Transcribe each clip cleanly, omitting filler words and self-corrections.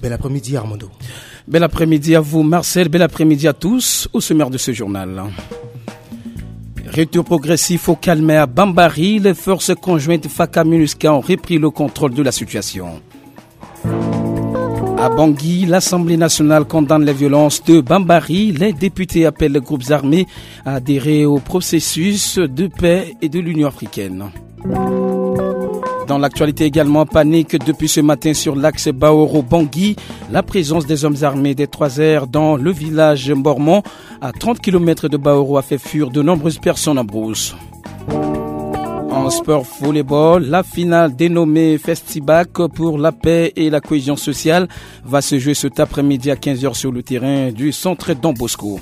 Bel après-midi Armando. Bel après-midi à vous Marcel, bel après-midi à tous au sommaire de ce journal. Retour progressif au calme à Bambari, les forces conjointes FACA-MINUSCA ont repris le contrôle de la situation. À Bangui, l'Assemblée nationale condamne les violences de Bambari. Les députés appellent les groupes armés à adhérer au processus de paix et de l'Union africaine. Dans l'actualité également, panique depuis ce matin sur l'axe Baoro-Bangui. La présence des hommes armés des 3R dans le village Mormon, à 30 km de Baoro, a fait fuir de nombreuses personnes en brousse. En sport volleyball, la finale dénommée Festibac pour la paix et la cohésion sociale va se jouer cet après-midi à 15h sur le terrain du centre Don Bosco.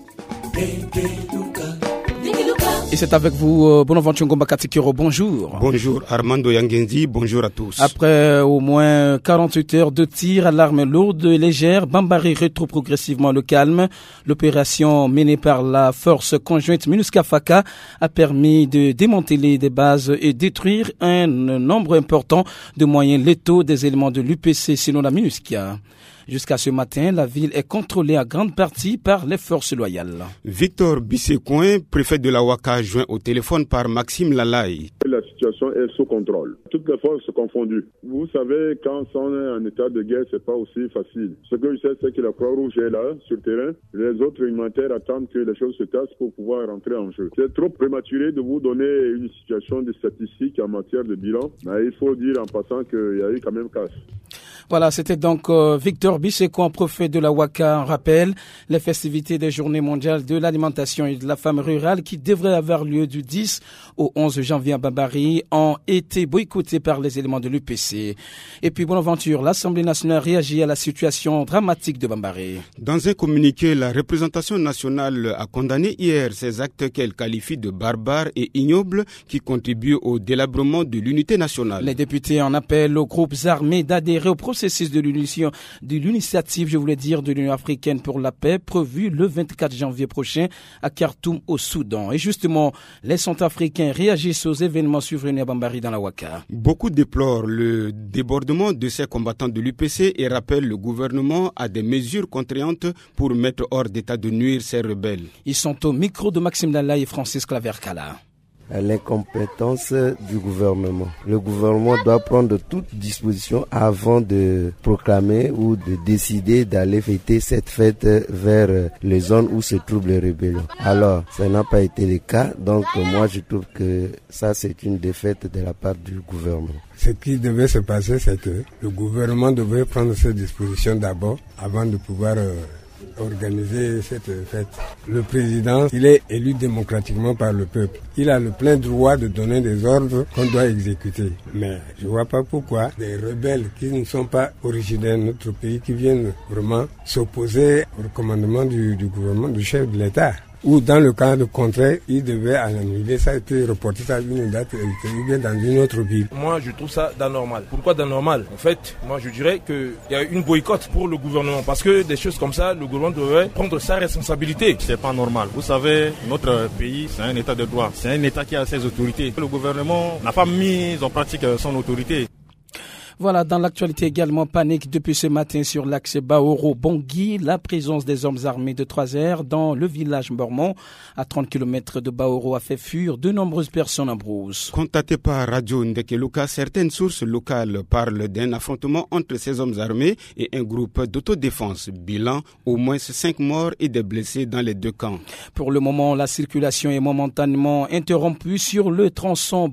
Et c'est avec vous, Bonaventure Ngomba Katikiro, bonjour. Bonjour Armando Yangenzi, bonjour à tous. Après au moins 48 heures de tir à l'arme lourde et légère, Bambari retrouve progressivement le calme. L'opération menée par la force conjointe MINUSCA-FACA a permis de démanteler des bases et détruire un nombre important de moyens létaux des éléments de l'UPC selon la MINUSCA. Jusqu'à ce matin, la ville est contrôlée à grande partie par les forces loyales. Victor Bissécoin, préfet de la Ouaka, joint au téléphone par Maxime Lalaye. La situation est sous contrôle. Toutes les forces confondues. Vous savez, quand on est en état de guerre, c'est pas aussi facile. Ce que je sais, c'est que la Croix-Rouge est là, sur le terrain. Les autres humanitaires attendent que les choses se tassent pour pouvoir rentrer en jeu. C'est trop prématuré de vous donner une situation de statistique en matière de bilan. Mais il faut dire en passant qu'il y a eu quand même casse. Voilà, c'était donc Victor Bissécoin, préfet de la Ouaka. En rappel, les festivités des Journées mondiales de l'alimentation et de la femme rurale qui devraient avoir lieu du 10 au 11 janvier à Bambari ont été boycottées par les éléments de l'UPC. Et puis, Bonaventure, l'Assemblée nationale réagit à la situation dramatique de Bambari. Dans un communiqué, la représentation nationale a condamné hier ces actes qu'elle qualifie de barbares et ignobles qui contribuent au délabrement de l'unité nationale. Les députés en appellent aux groupes armés d'adhérer au processus de l'initiative, de l'Union africaine pour la paix, prévue le 24 janvier prochain à Khartoum au Soudan. Et justement, les Centrafricains réagissent aux événements survenus à Bambari dans la Ouaka. Beaucoup déplorent le débordement de ces combattants de l'UPC et rappellent le gouvernement à des mesures contraignantes pour mettre hors d'état de nuire ces rebelles. Ils sont au micro de Maxime Lalaye et Francis Clavercala. L'incompétence du gouvernement. Le gouvernement doit prendre toute disposition avant de proclamer ou de décider d'aller fêter cette fête vers les zones où se trouvent les rébellions. Alors, ça n'a pas été le cas, donc moi je trouve que ça c'est une défaite de la part du gouvernement. Ce qui devait se passer, c'est que le gouvernement devait prendre ses dispositions d'abord avant de pouvoir organiser cette fête. Le président, il est élu démocratiquement par le peuple. Il a le plein droit de donner des ordres qu'on doit exécuter. Mais je ne vois pas pourquoi des rebelles qui ne sont pas originaires de notre pays, qui viennent vraiment s'opposer au commandement du gouvernement, du chef de l'État. Ou dans le cas de contraire, il devait annuler ça et puis reporter ça à une date ou bien dans une autre ville. Moi, je trouve ça d'anormal. Pourquoi d'anormal? En fait, moi, je dirais qu'il y a une boycott pour le gouvernement parce que des choses comme ça, le gouvernement devrait prendre sa responsabilité. C'est pas normal. Vous savez, notre pays, c'est un état de droit. C'est un état qui a ses autorités. Le gouvernement n'a pas mis en pratique son autorité. Voilà, dans l'actualité également, panique depuis ce matin sur l'axe Baoro-Bangui, la présence des hommes armés de 3R dans le village Mormon, à 30 km de Baoro, a fait fuir de nombreuses personnes en brousse. Contacté par Radio Ndekeluka, certaines sources locales parlent d'un affrontement entre ces hommes armés et un groupe d'autodéfense. Bilan, au moins 5 morts et des blessés dans les deux camps. Pour le moment, la circulation est momentanément interrompue sur le tronçon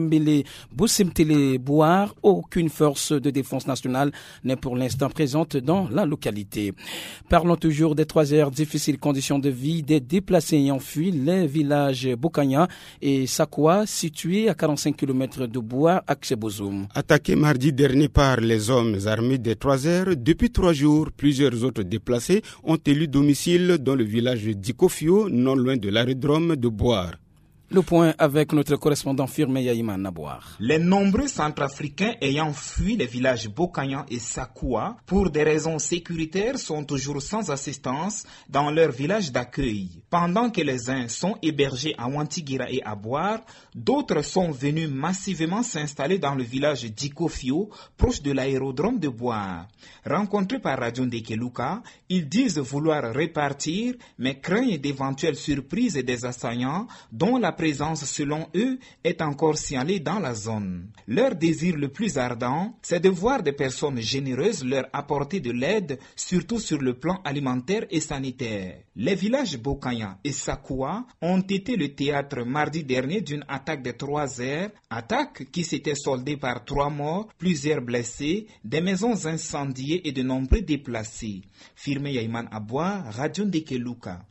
Bossemtele-Bouar. Aucune force de défense nationale n'est pour l'instant présente dans la localité. Parlons toujours des 3R, difficiles conditions de vie des déplacés ayant fui les villages Bokanya et Sakwa, situés à 45 km de Boua, accès Bozoum. Attaqués mardi dernier par les hommes armés des 3R, depuis 3 jours, plusieurs autres déplacés ont élu domicile dans le village d'Ikofio, non loin de l'aérodrome de Boar. Le point avec notre correspondant Firme Yaïman Nabouar. Les nombreux Centrafricains ayant fui les villages Bokayan et Sakoua pour des raisons sécuritaires sont toujours sans assistance dans leur village d'accueil. Pendant que les uns sont hébergés à Wantigira et à Boar, d'autres sont venus massivement s'installer dans le village d'Ikofio, proche de l'aérodrome de Boar. Rencontrés par Radio Ndekeluka, ils disent vouloir repartir, mais craignent d'éventuelles surprises des assaillants dont la présence, selon eux, est encore signalée dans la zone. Leur désir le plus ardent, c'est de voir des personnes généreuses leur apporter de l'aide, surtout sur le plan alimentaire et sanitaire. Les villages Bokayan et Sakoua ont été le théâtre mardi dernier d'une attaque de 3 heures, attaque qui s'était soldée par 3 morts, plusieurs blessés, des maisons incendiées et de nombreux déplacés. Firme Yaïman Aboua, Radio Ndekeluka.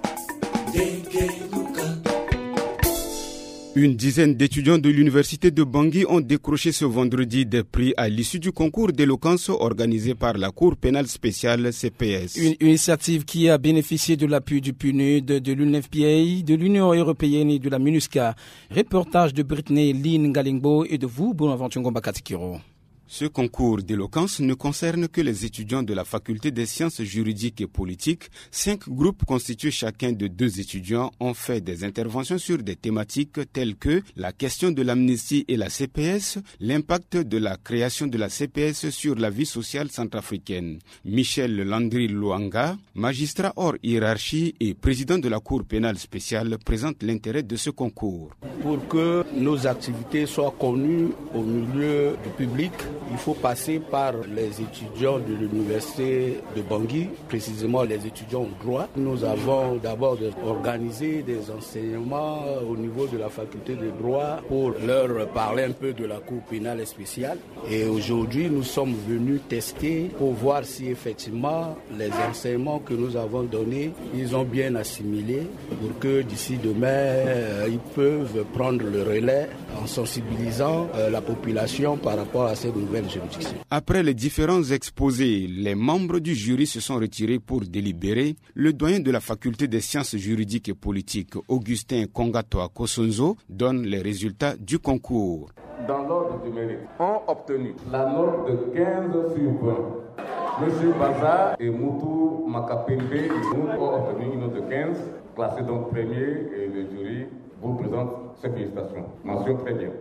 Une dizaine d'étudiants de l'université de Bangui ont décroché ce vendredi des prix à l'issue du concours d'éloquence organisé par la Cour pénale spéciale CPS. Une initiative qui a bénéficié de l'appui du PNUD, de l'UNFPA, de l'Union européenne et de la MINUSCA. Reportage de Britney Lynn Galingbo et de vous, Bonaventure Ngomba-Katikiro. Ce concours d'éloquence ne concerne que les étudiants de la faculté des sciences juridiques et politiques. 5 groupes constitués chacun de 2 étudiants ont fait des interventions sur des thématiques telles que la question de l'amnistie et la CPS, l'impact de la création de la CPS sur la vie sociale centrafricaine. Michel Landry Luanga, magistrat hors hiérarchie et président de la Cour pénale spéciale, présente l'intérêt de ce concours. Pour que nos activités soient connues au milieu du public, il faut passer par les étudiants de l'université de Bangui, précisément les étudiants en droit. Nous avons d'abord organisé des enseignements au niveau de la faculté de droit pour leur parler un peu de la Cour pénale spéciale. Et aujourd'hui, nous sommes venus tester pour voir si effectivement les enseignements que nous avons donnés, ils ont bien assimilé pour que d'ici demain, ils peuvent prendre le relais en sensibilisant la population par rapport à cette nouvelle juridiction. Après les différents exposés, les membres du jury se sont retirés pour délibérer. Le doyen de la faculté des sciences juridiques et politiques, Augustin Kongatoa Kosonzo, donne les résultats du concours. Dans l'ordre du mérite, ont obtenu la note de 15 sur 20. Monsieur Baza et Moutou Makapembe ont obtenu une note de 15, classé donc premier, et le jury vous présente ces félicitations. Mention très bien.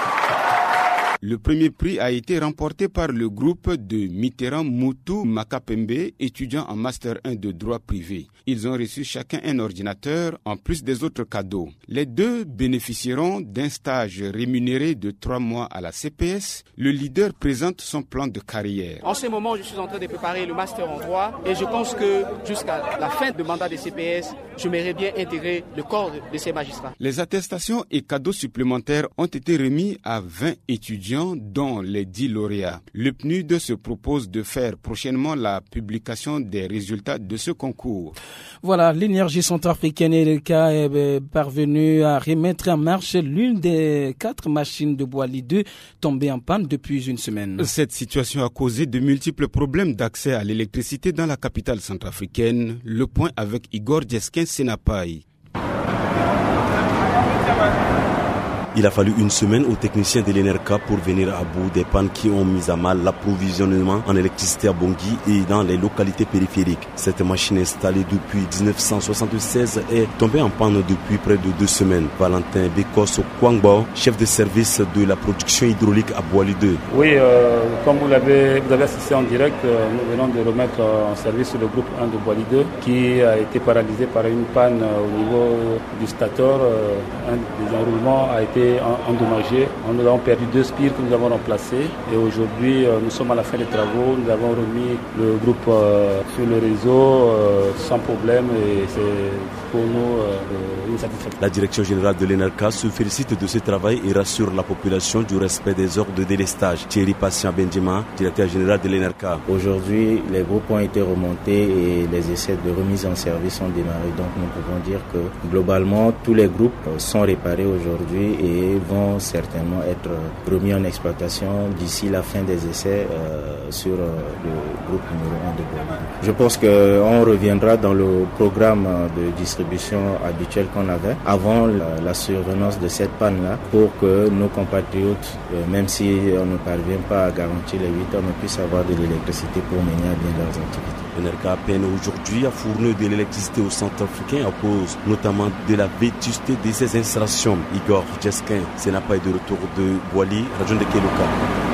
Le premier prix a été remporté par le groupe de Mitterrand Moutou Makapembe, étudiants en Master 1 de droit privé. Ils ont reçu chacun un ordinateur en plus des autres cadeaux. Les 2 bénéficieront d'un stage rémunéré de 3 mois à la CPS. Le leader présente son plan de carrière. En ce moment, je suis en train de préparer le Master en droit et je pense que jusqu'à la fin du mandat des CPS, j'aimerais bien intégrer le corps de ces magistrats. Les attestations et cadeaux supplémentaires ont été remis à 20 étudiants, dont les 10 lauréats. Le PNUD se propose de faire prochainement la publication des résultats de ce concours. Voilà, l'énergie centrafricaine est parvenue à remettre en marche l'une des 4 machines de Boali 2 tombées en panne depuis une semaine. Cette situation a causé de multiples problèmes d'accès à l'électricité dans la capitale centrafricaine. Le point avec Igor Djeskin Senapai. Il a fallu une semaine aux techniciens de l'ENERCA pour venir à bout des pannes qui ont mis à mal l'approvisionnement en électricité à Bangui et dans les localités périphériques. Cette machine installée depuis 1976 est tombée en panne depuis près de 2 semaines. Valentin Bekos Kwangbo, chef de service de la production hydraulique à Boali 2. Oui, comme vous avez assisté en direct, nous venons de remettre en service le groupe 1 de Boali 2 qui a été paralysé par une panne au niveau du stator. Un des enroulements a été endommagé. Nous avons perdu 2 spires que nous avons remplacés et aujourd'hui nous sommes à la fin des travaux. Nous avons remis le groupe sur le réseau sans problème et c'est pour nous une satisfaction. La direction générale de l'ENERCA se félicite de ce travail et rassure la population du respect des ordres de délestage. Thierry Patient Benjima, directeur général de l'ENERCA. Aujourd'hui, les groupes ont été remontés et les essais de remise en service ont démarré. Donc nous pouvons dire que globalement tous les groupes sont réparés aujourd'hui et vont certainement être remis en exploitation d'ici la fin des essais sur le groupe numéro 1 de Boali. Je pense qu'on reviendra dans le programme de distribution habituelle qu'on avait avant la survenance de cette panne-là, pour que nos compatriotes, même si on ne parvient pas à garantir les 8 heures, mais puissent avoir de l'électricité pour mener à bien leurs activités. L'ENERCA peine aujourd'hui à fournir de l'électricité au Centrafricain à cause notamment de la vétusté de ses installations. Igor Jeskin, ce n'a pas eu de retour de Boali, région de Kelouka.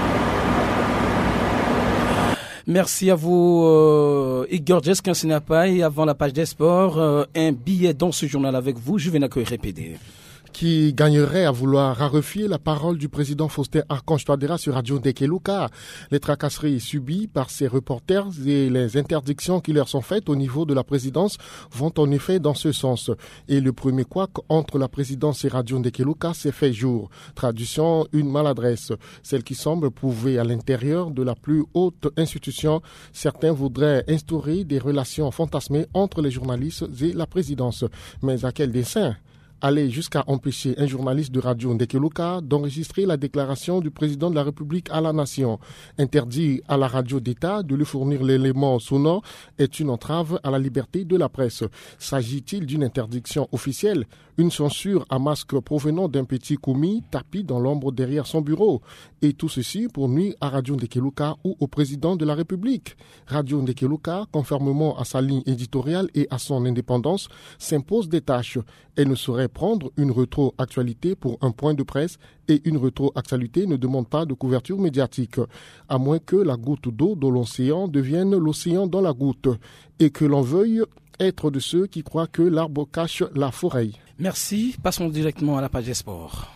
Merci à vous, Igor Jeskin Senapai. Avant la page des sports, un billet dans ce journal avec vous, Juvenal Koirépédé. Qui gagnerait à vouloir rarefier la parole du président Faustin Archange Touadéra sur Radio Ndekelouka. Les tracasseries subies par ses reporters et les interdictions qui leur sont faites au niveau de la présidence vont en effet dans ce sens. Et le premier couac entre la présidence et Radio Ndekelouka s'est fait jour. Traduction, une maladresse. Celle qui semble prouver à l'intérieur de la plus haute institution. Certains voudraient instaurer des relations fantasmées entre les journalistes et la présidence. Mais à quel dessein ? Aller jusqu'à empêcher un journaliste de Radio Ndekelouka d'enregistrer la déclaration du président de la République à la nation. Interdit à la radio d'État de lui fournir l'élément sonore est une entrave à la liberté de la presse. S'agit-il d'une interdiction officielle? Une censure à masque provenant d'un petit commis tapi dans l'ombre derrière son bureau? Et tout ceci pour nuire à Radio Ndekelouka ou au président de la République. Radio Ndekelouka, conformément à sa ligne éditoriale et à son indépendance, s'impose des tâches. Elle ne saurait prendre une rétroactualité pour un point de presse et une rétroactualité ne demande pas de couverture médiatique, à moins que la goutte d'eau dans l'océan devienne l'océan dans la goutte et que l'on veuille être de ceux qui croient que l'arbre cache la forêt. Merci. Passons directement à la page des sports.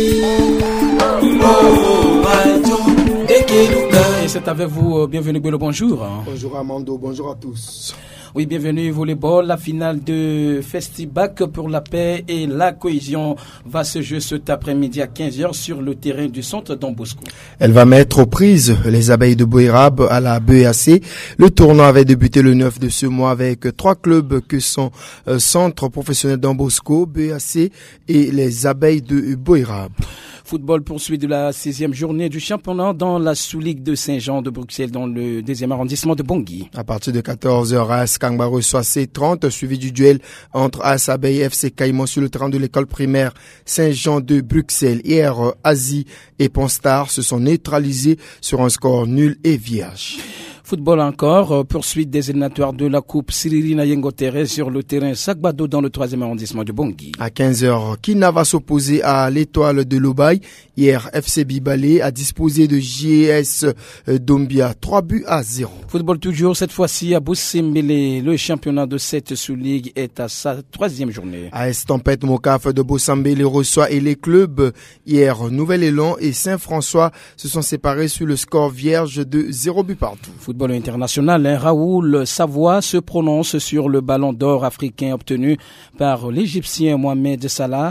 Et c'est avec vous, bienvenue Bello, bonjour. Bonjour Amando, bonjour à tous. Oui, bienvenue volleyball. La finale de Festibac pour la paix et la cohésion va se jouer cet après-midi à 15h sur le terrain du centre Don Bosco. Elle va mettre aux prises les abeilles de Boérab à la BEAC. Le tournoi avait débuté le 9 de ce mois avec 3 clubs que sont Centre professionnel Don Bosco, BEAC et les abeilles de Boérab. Football poursuit de la 6e journée du championnat dans la sous-ligue de Saint-Jean de Bruxelles dans le 2e arrondissement de Bangui. À partir de 14h, AS Kangba reçoit C30, suivi du duel entre AS Abeille et FC Caïman sur le terrain de l'école primaire Saint-Jean de Bruxelles. Hier, Asie et Ponstar se sont neutralisés sur un score nul et vierge. Football encore, poursuite des éliminatoires de la Coupe Cyril Nayengo Terre sur le terrain Sagbado dans le 3e arrondissement de Bangui. À 15h, Kina va s'opposer à l'Étoile de Lobaï. Hier, FC Bibalé a disposé de JS Dombia 3-0. Football toujours, cette fois-ci à Boussimbélé. Le championnat de cette sous-ligue est à sa 3e journée. AS Tempête Mokaf de Boussambélé reçoit et les clubs. Hier, Nouvel Élan et Saint-François se sont séparés sur le score vierge de 0 but partout. Football international, Raoul Savoie se prononce sur le ballon d'or africain obtenu par l'Égyptien Mohamed Salah.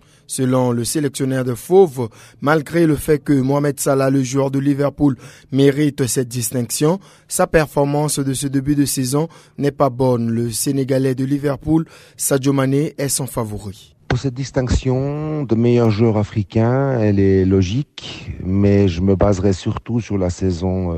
Selon le sélectionneur de Fauve, malgré le fait que Mohamed Salah, le joueur de Liverpool, mérite cette distinction, sa performance de ce début de saison n'est pas bonne. Le Sénégalais de Liverpool, Sadio Mané, est son favori. Pour cette distinction de meilleur joueur africain, elle est logique, mais je me baserai surtout sur la saison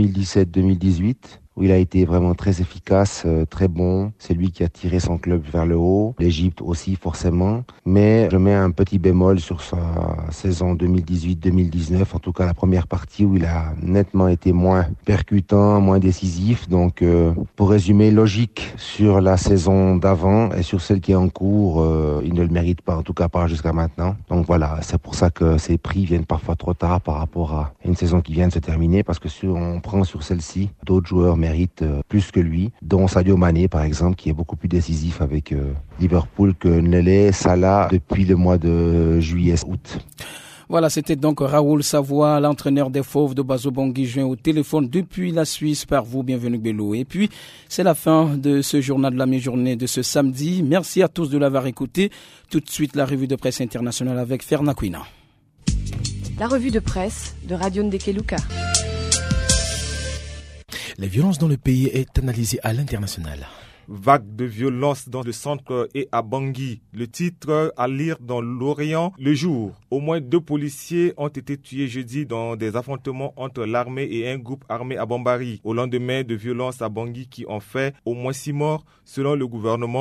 2017-2018. Où il a été vraiment très efficace, très bon. C'est lui qui a tiré son club vers le haut. L'Égypte aussi, forcément. Mais je mets un petit bémol sur sa saison 2018-2019. En tout cas, la première partie où il a nettement été moins percutant, moins décisif. Donc, pour résumer, logique sur la saison d'avant et sur celle qui est en cours, il ne le mérite pas, en tout cas pas jusqu'à maintenant. Donc voilà, c'est pour ça que ces prix viennent parfois trop tard par rapport à une saison qui vient de se terminer. Parce que si on prend sur celle-ci, d'autres joueurs mérite plus que lui, dont Sadio Mané par exemple, qui est beaucoup plus décisif avec Liverpool que ne l'est Salah depuis le mois de juillet-août. Voilà, c'était donc Raoul Savoie, l'entraîneur des Fauves de Bazo Bangui, joint au téléphone depuis la Suisse par vous. Bienvenue Bello. Et puis, c'est la fin de ce journal de la mi-journée de ce samedi. Merci à tous de l'avoir écouté. Tout de suite, la revue de presse internationale avec Ferna Quina. La revue de presse de Radio Ndekelouka. La violence dans le pays est analysée à l'international. Vague de violence dans le centre et à Bangui. Le titre à lire dans l'Orient le jour. Au moins 2 policiers ont été tués jeudi dans des affrontements entre l'armée et un groupe armé à Bambari. Au lendemain de violences à Bangui qui ont fait au moins 6 morts selon le gouvernement.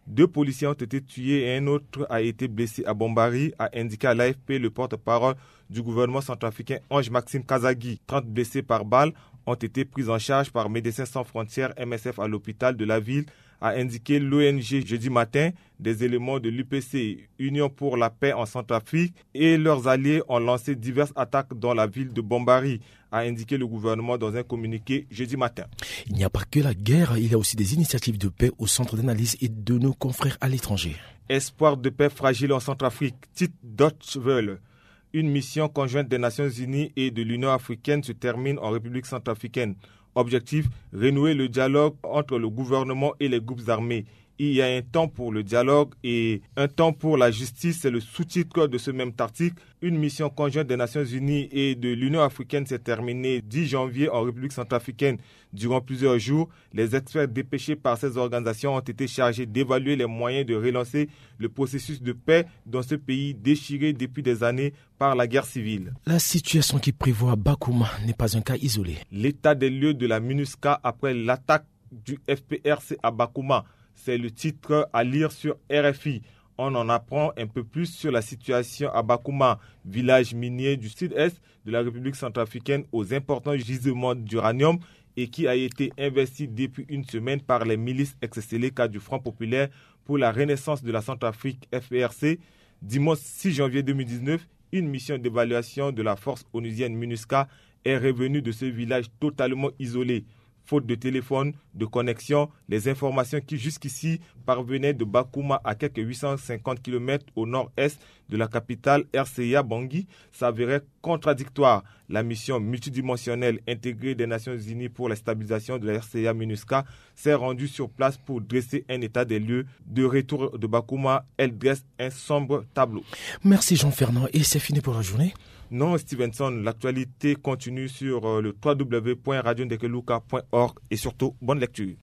2 policiers ont été tués et un autre a été blessé à Bombari, a indiqué à l'AFP le porte-parole du gouvernement centrafricain Ange-Maxime Kazagui. 30 blessés par balle ont été pris en charge par Médecins sans frontières MSF à l'hôpital de la ville, a indiqué l'ONG jeudi matin. Des éléments de l'UPC, Union pour la paix en Centrafrique, et leurs alliés ont lancé diverses attaques dans la ville de Bombari, a indiqué le gouvernement dans un communiqué jeudi matin. Il n'y a pas que la guerre, il y a aussi des initiatives de paix au centre d'analyse et de nos confrères à l'étranger. Espoir de paix fragile en Centrafrique, titre Deutsche Welle. Une mission conjointe des Nations Unies et de l'Union africaine se termine en République centrafricaine. Objectif, renouer le dialogue entre le gouvernement et les groupes armés. Il y a un temps pour le dialogue et un temps pour la justice, c'est le sous-titre de ce même article. Une mission conjointe des Nations Unies et de l'Union africaine s'est terminée 10 janvier en République centrafricaine. Durant plusieurs jours, les experts dépêchés par ces organisations ont été chargés d'évaluer les moyens de relancer le processus de paix dans ce pays déchiré depuis des années par la guerre civile. La situation qui prévoit Bakouma n'est pas un cas isolé. L'état des lieux de la MINUSCA après l'attaque du FPRC à Bakouma. C'est le titre à lire sur RFI. On en apprend un peu plus sur la situation à Bakouma, village minier du sud-est de la République centrafricaine aux importants gisements d'uranium et qui a été investi depuis une semaine par les milices ex-Séléka du Front populaire pour la renaissance de la Centrafrique FPRC. Dimanche 6 janvier 2019, une mission d'évaluation de la force onusienne MINUSCA est revenue de ce village totalement isolé. Faute de téléphone, de connexion, les informations qui jusqu'ici parvenaient de Bakouma à quelques 850 km au nord-est de la capitale RCA Bangui s'avéraient contradictoires. La mission multidimensionnelle intégrée des Nations Unies pour la stabilisation de la RCA MINUSCA s'est rendue sur place pour dresser un état des lieux. De retour de Bakouma, elle dresse un sombre tableau. Merci Jean-Fernand, et c'est fini pour la journée. Non, Stevenson, l'actualité continue sur le www.radiondekeluka.org et surtout, bonne lecture.